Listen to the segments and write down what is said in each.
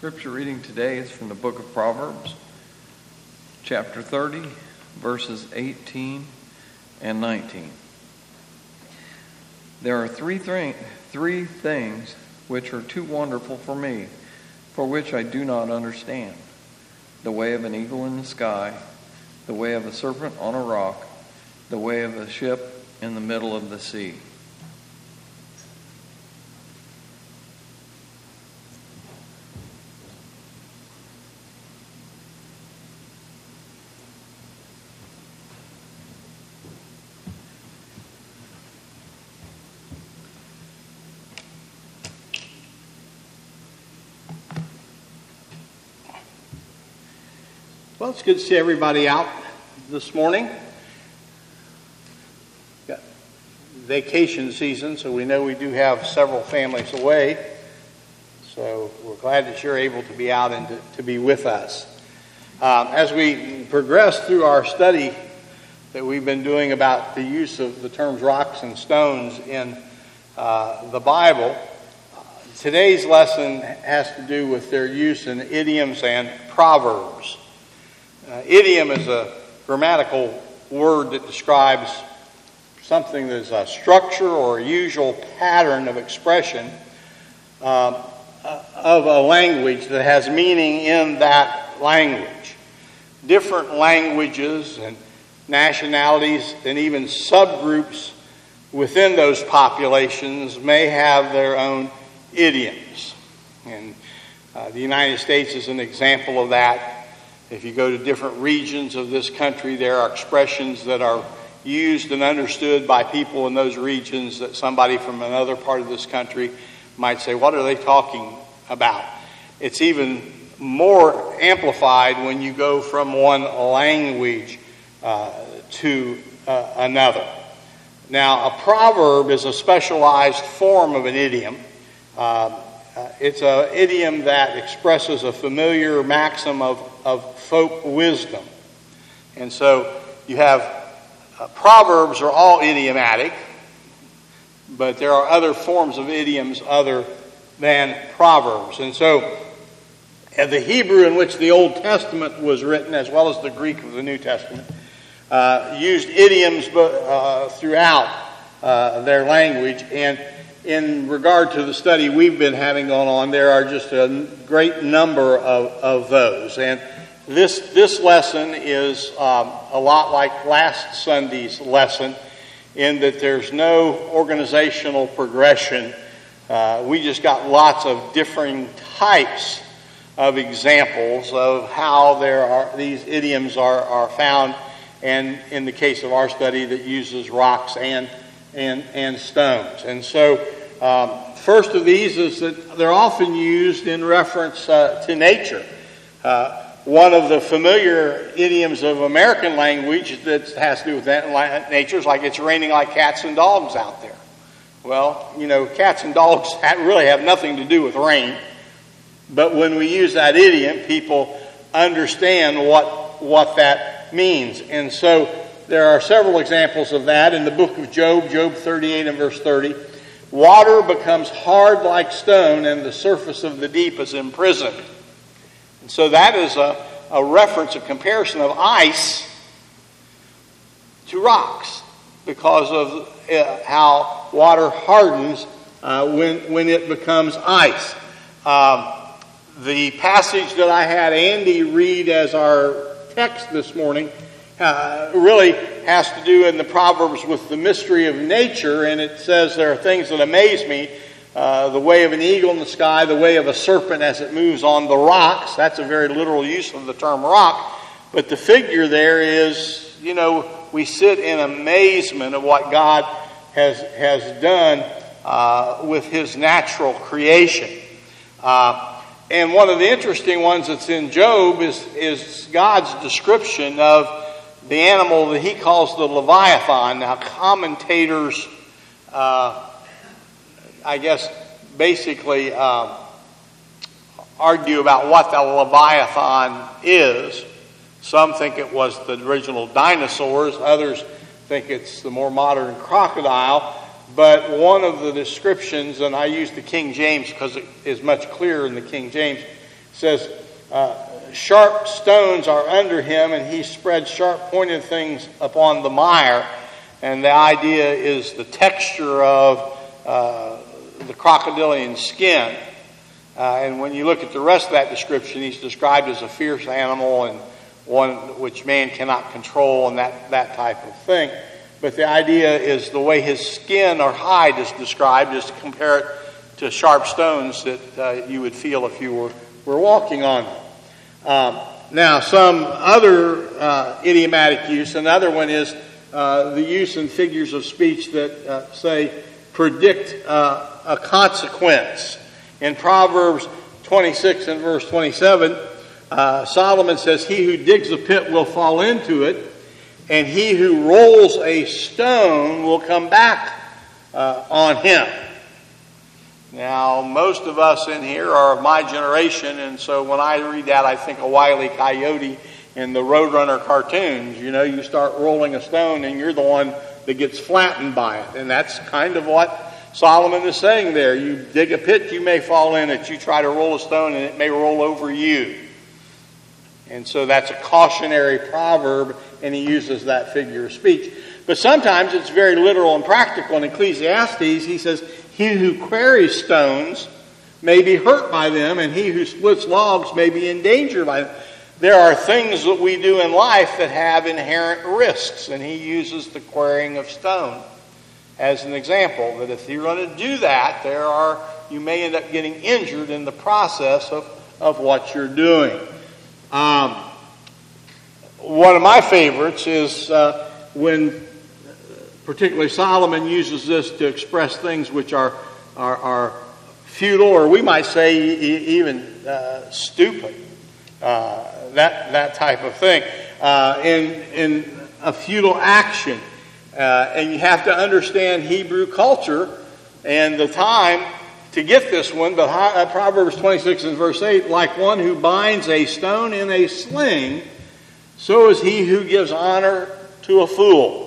Scripture reading today is from the book of Proverbs, chapter 30, verses 18 and 19. There are three things which are too wonderful for me, for which I do not understand: the way of an eagle in the sky, the way of a serpent on a rock, the way of a ship in the middle of the sea. Well, it's good to see everybody out this morning. Got vacation season, so we know we do have several families away. So we're glad that you're able to be out and to be with us. As we progress through our study that we've been doing about the use of the terms rocks and stones in the Bible, today's lesson has to do with their use in idioms and proverbs. Idiom is a grammatical word that describes something that is a structure or a usual pattern of expression of a language that has meaning in that language. Different languages and nationalities and even subgroups within those populations may have their own idioms. And the United States is an example of that. If you go to different regions of this country, there are expressions that are used and understood by people in those regions that somebody from another part of this country might say, what are they talking about? It's even more amplified when you go from one language to another. Now, a proverb is a specialized form of an idiom. It's an idiom that expresses a familiar maxim of folk wisdom. And so you have proverbs are all idiomatic, but there are other forms of idioms other than proverbs. And so the Hebrew in which the Old Testament was written, as well as the Greek of the New Testament, used idioms throughout their language. And in regard to the study we've been having going on, there are just a great number of those. And this lesson is a lot like last Sunday's lesson in that there's no organizational progression. We just got lots of differing types of examples of how these idioms are found, and in the case of our study that uses rocks and stones. And so first of these is that they're often used in reference to nature. One of the familiar idioms of American language that has to do with nature is like, it's raining like cats and dogs out there. Well, cats and dogs really have nothing to do with rain. But when we use that idiom, people understand what that means. And so there are several examples of that in the book of Job, Job 38 and verse 30. Water becomes hard like stone, and the surface of the deep is imprisoned. And so that is a reference, a comparison of ice to rocks, because of how water hardens when it becomes ice. The passage that I had Andy read as our text this morning really has to do in the Proverbs with the mystery of nature, and it says there are things that amaze me. The way of an eagle in the sky, the way of a serpent as it moves on the rocks. That's a very literal use of the term rock. But the figure there is, we sit in amazement of what God has done with His natural creation. And one of the interesting ones that's in Job is God's description of the animal that He calls the Leviathan. Now, commentators I guess, basically argue about what the Leviathan is. Some think it was the original dinosaurs. Others think it's the more modern crocodile. But one of the descriptions, and I use the King James because it is much clearer in the King James, says, sharp stones are under him, and he spreads sharp-pointed things upon the mire. And the idea is the texture of the crocodilian skin. And when you look at the rest of that description, he's described as a fierce animal and one which man cannot control and that type of thing. But the idea is the way his skin or hide is described is to compare it to sharp stones that you would feel if you were walking on them. Now, some other idiomatic use, another one is the use in figures of speech that say predict a consequence. In Proverbs 26 and verse 27, Solomon says, he who digs a pit will fall into it, and he who rolls a stone will come back on him. Now, most of us in here are of my generation, and so when I read that, I think of Wile E. Coyote in the Roadrunner cartoons. You know, you start rolling a stone, and you're the one that gets flattened by it. And that's kind of what Solomon is saying there. You dig a pit, you may fall in it. You try to roll a stone, and it may roll over you. And so that's a cautionary proverb, and he uses that figure of speech. But sometimes it's very literal and practical. In Ecclesiastes, he says, he who quarries stones may be hurt by them, and he who splits logs may be in danger by them. There are things that we do in life that have inherent risks, and he uses the quarrying of stone as an example, that if you're going to do that, you may end up getting injured in the process of what you're doing. One of my favorites is when particularly Solomon uses this to express things which are futile, or we might say even stupid, that type of thing, in a futile action. And you have to understand Hebrew culture and the time to get this one. But Proverbs 26 and verse 8, like one who binds a stone in a sling, so is he who gives honor to a fool.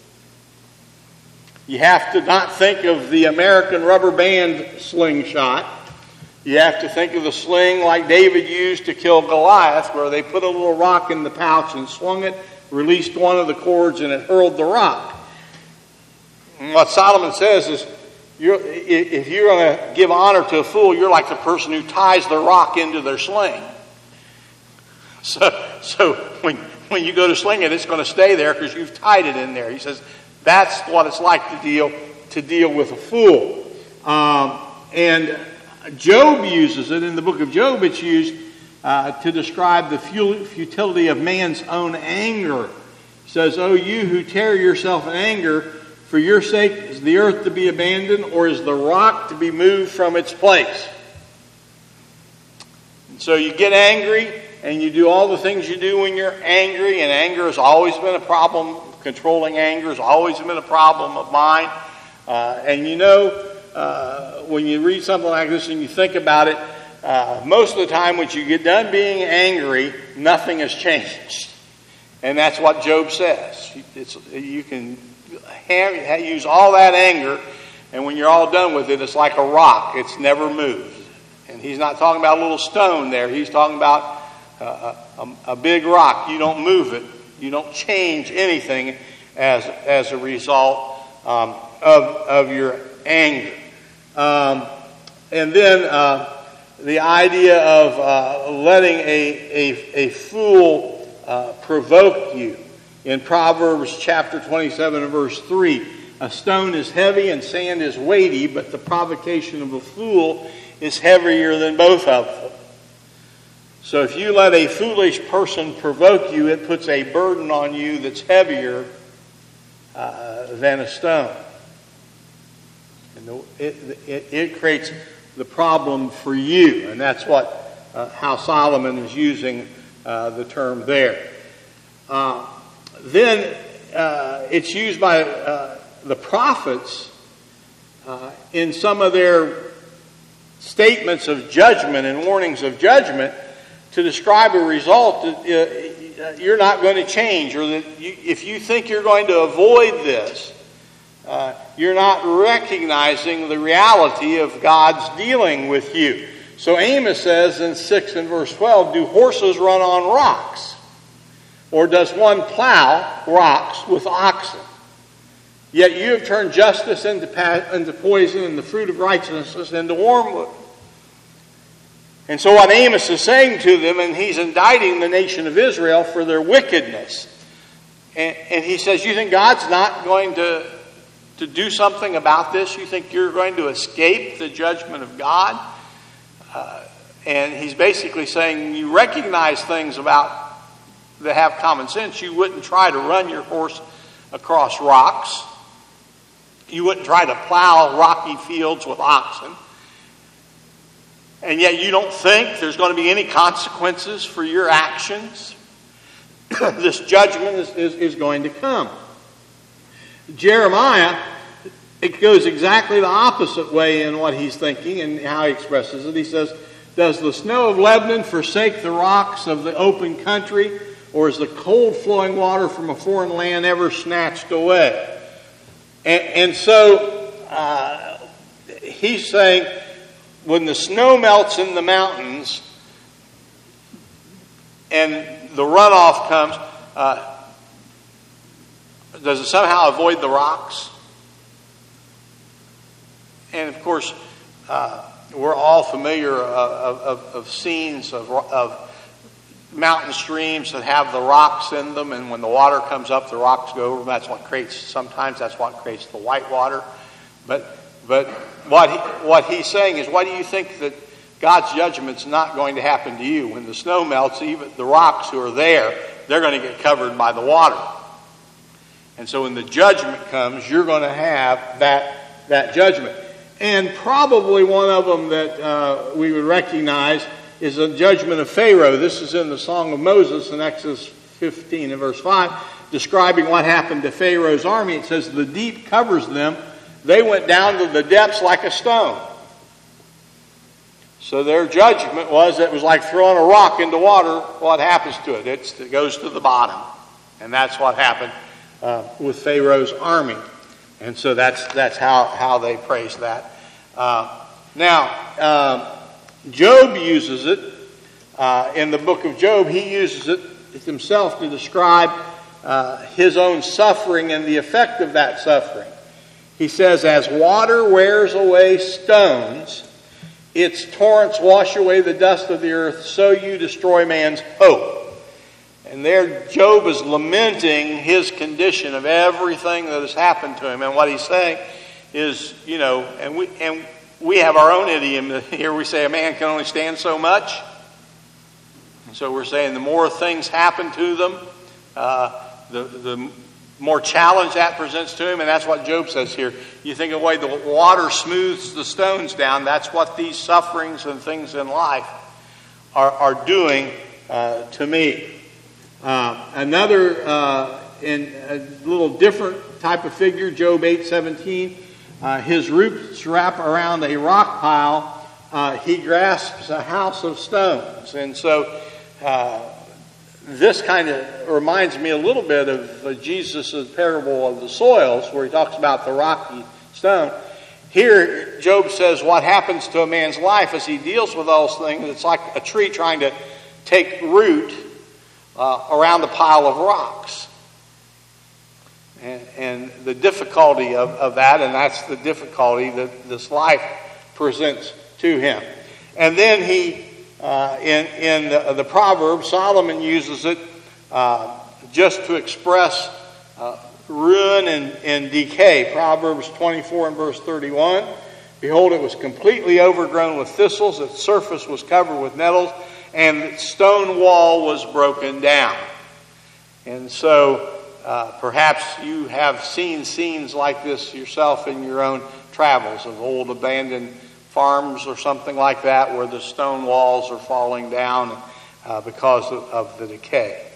You have to not think of the American rubber band slingshot. You have to think of the sling like David used to kill Goliath, where they put a little rock in the pouch and swung it, released one of the cords, and it hurled the rock. And what Solomon says is, if you're going to give honor to a fool, you're like the person who ties the rock into their sling. So when you go to sling it, it's going to stay there because you've tied it in there. He says that's what it's like to deal with a fool. And Job uses it in the book of Job. It's used to describe the futility of man's own anger. It says, "O you who tear yourself in anger, for your sake is the earth to be abandoned, or is the rock to be moved from its place?" And so you get angry, and you do all the things you do when you're angry, and anger has always been a problem. Controlling anger has always been a problem of mine. And you know, when you read something like this and you think about it, most of the time when you get done being angry, nothing has changed. And that's what Job says. You can use all that anger, and when you're all done with it, it's like a rock. It's never moved. And he's not talking about a little stone there. He's talking about a big rock. You don't move it. You don't change anything as a result of your anger. And then the idea of letting a fool provoke you. In Proverbs chapter 27 and verse 3, a stone is heavy and sand is weighty, but the provocation of a fool is heavier than both of them. So if you let a foolish person provoke you, it puts a burden on you that's heavier than a stone. And it creates the problem for you. And that's how Solomon is using the term there. Then it's used by the prophets in some of their statements of judgment and warnings of judgment to describe a result that you're not going to change, or that if you think you're going to avoid this, you're not recognizing the reality of God's dealing with you. So Amos says in 6 and verse 12, do horses run on rocks? Or does one plow rocks with oxen? Yet you have turned justice into poison and the fruit of righteousness into wormwood. And so what Amos is saying to them, and he's indicting the nation of Israel for their wickedness. And he says, you think God's not going to do something about this? You think you're going to escape the judgment of God? And he's basically saying, you recognize things about that have common sense. You wouldn't try to run your horse across rocks. You wouldn't try to plow rocky fields with oxen. And yet you don't think there's going to be any consequences for your actions. This judgment is going to come. Jeremiah, it goes exactly the opposite way in what he's thinking and how he expresses it. He says, does the snow of Lebanon forsake the rocks of the open country, or is the cold flowing water from a foreign land ever snatched away? And so he's saying, when the snow melts in the mountains and the runoff comes, does it somehow avoid the rocks? And of course, we're all familiar of scenes of mountain streams that have the rocks in them, and when the water comes up, the rocks go over them. That's what creates the white water. But what he's saying is, why do you think that God's judgment's not going to happen to you? When the snow melts, even the rocks who are there, they're going to get covered by the water. And so when the judgment comes, you're going to have that judgment. And probably one of them that we would recognize is the judgment of Pharaoh. This is in the Song of Moses in Exodus 15 and verse 5, describing what happened to Pharaoh's army. It says, the deep covers them. They went down to the depths like a stone. So their judgment was, it was like throwing a rock into water. What happens to it? It goes to the bottom. And that's what happened with Pharaoh's army. And so that's how they praise that. Now, Job uses it in the book of Job. He uses it himself to describe his own suffering and the effect of that suffering. He says, as water wears away stones, its torrents wash away the dust of the earth, so you destroy man's hope. And there Job is lamenting his condition of everything that has happened to him. And what he's saying is, and we have our own idiom here. We say a man can only stand so much. And so we're saying the more things happen to them, the more challenge that presents to him. And that's what Job says here. You think of the way the water smooths the stones down. That's what these sufferings and things in life are doing to me. Another in a little different type of figure, Job 8:17. His roots wrap around a rock pile. He grasps a house of stones. And so this kind of reminds me a little bit of Jesus' parable of the soils, where he talks about the rocky stone. Here, Job says what happens to a man's life as he deals with those things. It's like a tree trying to take root around a pile of rocks. And the difficulty of that, and that's the difficulty that this life presents to him. And then he, in the Proverbs, Solomon uses it just to express ruin and decay. Proverbs 24 and verse 31. Behold, it was completely overgrown with thistles, its surface was covered with nettles, and its stone wall was broken down. And so perhaps you have seen scenes like this yourself in your own travels of old abandoned farms or something like that, where the stone walls are falling down because of the decay.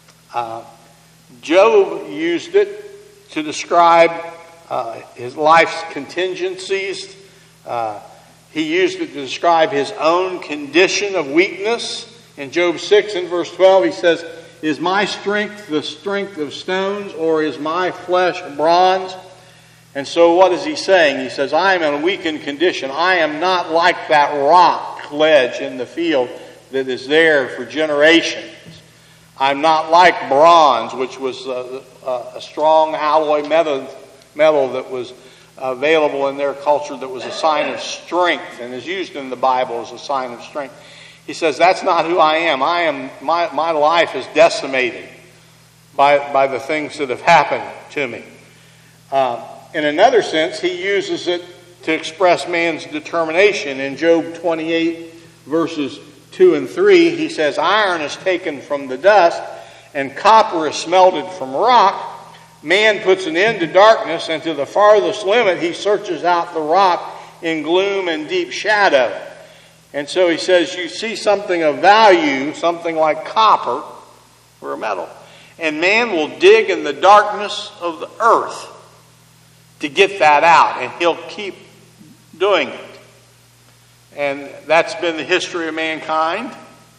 Job used it to describe his life's contingencies. He used it to describe his own condition of weakness. In Job 6 and verse 12, he says, is my strength the strength of stones, or is my flesh bronze? And so what is he saying? He says, I am in a weakened condition. I am not like that rock ledge in the field that is there for generations. I'm not like bronze, which was a strong alloy metal that was available in their culture that was a sign of strength and is used in the Bible as a sign of strength. He says, that's not who I am. My life is decimated by the things that have happened to me. In another sense, he uses it to express man's determination. In Job 28, verses 2 and 3, he says, iron is taken from the dust, and copper is smelted from rock. Man puts an end to darkness, and to the farthest limit he searches out the rock in gloom and deep shadow. And so he says, you see something of value, something like copper or a metal, and man will dig in the darkness of the earth to get that out, and he'll keep doing it. And that's been the history of mankind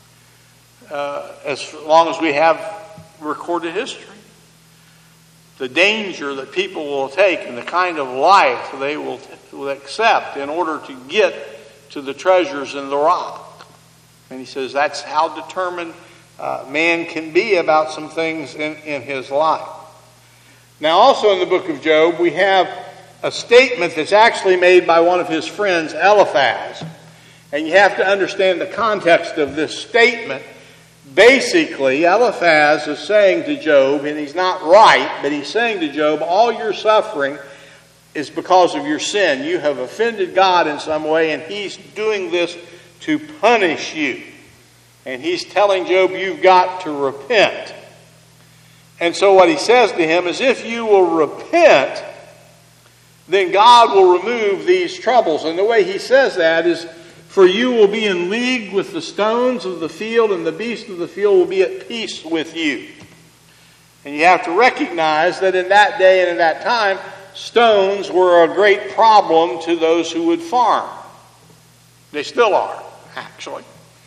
as long as we have recorded history. The danger that people will take and the kind of life they will accept in order to get to the treasures in the rock. And he says that's how determined man can be about some things in his life. Now also in the book of Job we have a statement that's actually made by one of his friends, Eliphaz. And you have to understand the context of this statement. Basically, Eliphaz is saying to Job, and he's not right, but he's saying to Job, all your suffering is because of your sin. You have offended God in some way, and he's doing this to punish you. And he's telling Job, you've got to repent. And so what he says to him is, if you will repent, then God will remove these troubles. And the way he says that is, for you will be in league with the stones of the field, and the beasts of the field will be at peace with you. And you have to recognize that in that day and in that time, stones were a great problem to those who would farm. They still are, actually.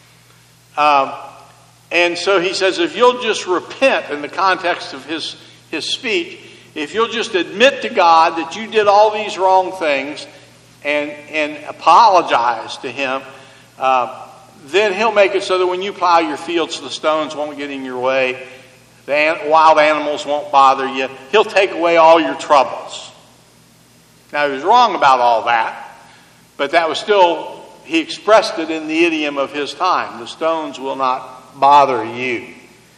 And so he says, if you'll just repent in the context of his speech, if you'll just admit to God that you did all these wrong things and apologize to him, then he'll make it so that when you plow your fields, the stones won't get in your way. The wild animals won't bother you. He'll take away all your troubles. Now, he was wrong about all that, but that was still, he expressed it in the idiom of his time. The stones will not bother you.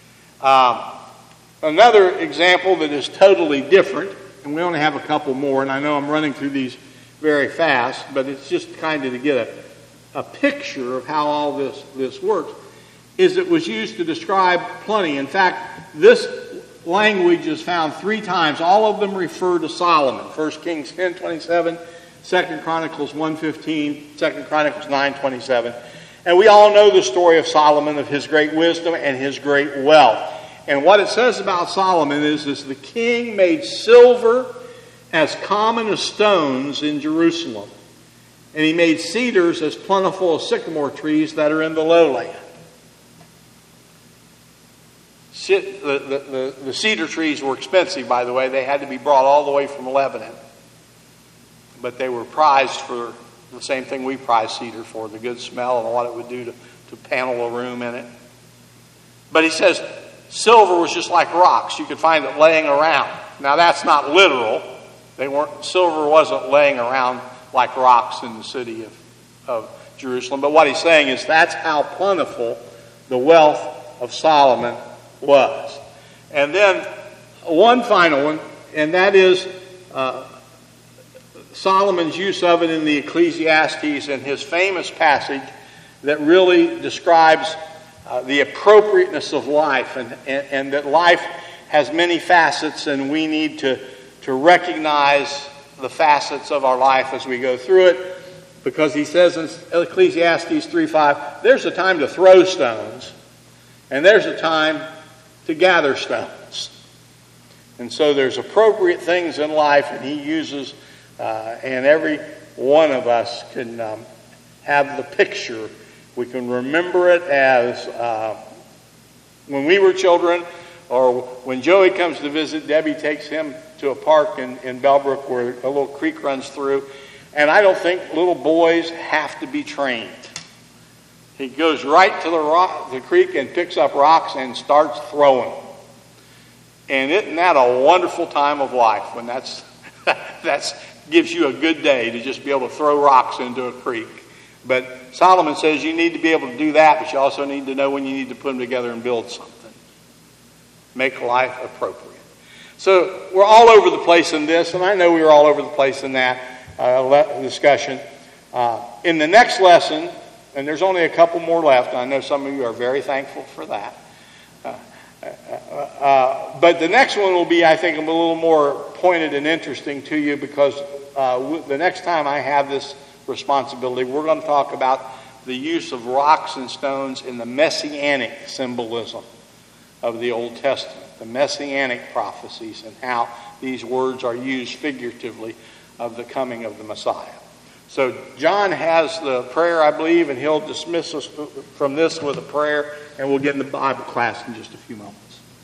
Another example that is totally different, and we only have a couple more, and I know I'm running through these very fast, but it's just kind of to get a picture of how all this works, is it was used to describe plenty. In fact, this language is found 3 times. All of them refer to Solomon. 1 Kings 10:27, 2 Chronicles 1:15, 2 Chronicles 9:27. And we all know the story of Solomon, of his great wisdom and his great wealth. And what it says about Solomon is the king made silver as common as stones in Jerusalem. And he made cedars as plentiful as sycamore trees that are in the lowland. The cedar trees were expensive, by the way. They had to be brought all the way from Lebanon. But they were prized for the same thing we prize cedar for, the good smell and what it would do to panel a room in it. But he says silver was just like rocks. You could find it laying around. Now that's not literal. Silver wasn't laying around like rocks in the city of Jerusalem. But what he's saying is that's how plentiful the wealth of Solomon was. And then one final one, and that is Solomon's use of it in the Ecclesiastes and his famous passage that really describes the appropriateness of life and that life has many facets, and we need to recognize the facets of our life as we go through it, because he says in Ecclesiastes 3:5, there's a time to throw stones and there's a time to gather stones. And so there's appropriate things in life, and he uses, and every one of us can have the picture. We can remember it as when we were children, or when Joey comes to visit, Debbie takes him to a park in Bellbrook where a little creek runs through. And I don't think little boys have to be trained. He goes right to the creek and picks up rocks and starts throwing them. And isn't that a wonderful time of life when that's gives you a good day to just be able to throw rocks into a creek? But Solomon says you need to be able to do that, but you also need to know when you need to put them together and build something. Make life appropriate. So we're all over the place in this, and I know we were all over the place in that discussion. In the next lesson, and there's only a couple more left, and I know some of you are very thankful for that. But the next one will be, I think, a little more pointed and interesting to you, because the next time I have this responsibility, we're going to talk about the use of rocks and stones in the messianic symbolism of the Old Testament, the messianic prophecies, and how these words are used figuratively of the coming of the Messiah. So John has the prayer, I believe, and he'll dismiss us from this with a prayer, and we'll get in the Bible class in just a few moments.